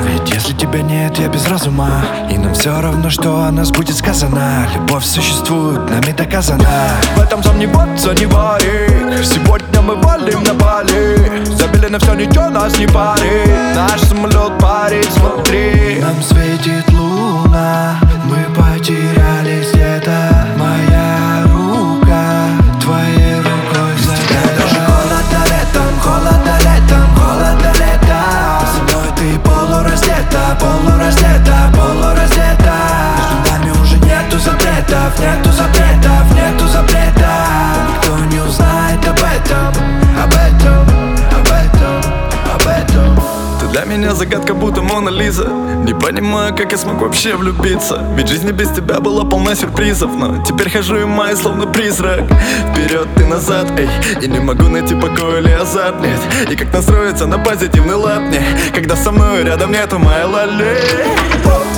Ведь если тебя нет, я без разума, и нам все равно, что о нас будет сказано. Любовь существует, нами доказана. В этом сомневаться не варик. Сегодня мы валим на Бали. Забили на все, ничего нас не парит. Наш самолет парит, смотри. Нам светит луна, мы потерялись где-то. Моя рука твоей рукой задета. Даже холодно летом, холодно летом, холодно летом. Со мной ты полураздета, полураздета, полураздета. Между нами уже нету запретов, нету запретов, нету запретов. Никто не узнает об этом, об этом, об этом, об этом. Ты для меня загадка, будто Мона Лиза. Не понимаю, как я смог вообще влюбиться. Ведь жизнь без тебя была полна сюрпризов. Но теперь хожу и маю, словно призрак. Вперед и назад, эй. И не могу найти покой или азарт, нет. И как настроиться на позитивный лад мне, когда со мной рядом нету моей лали.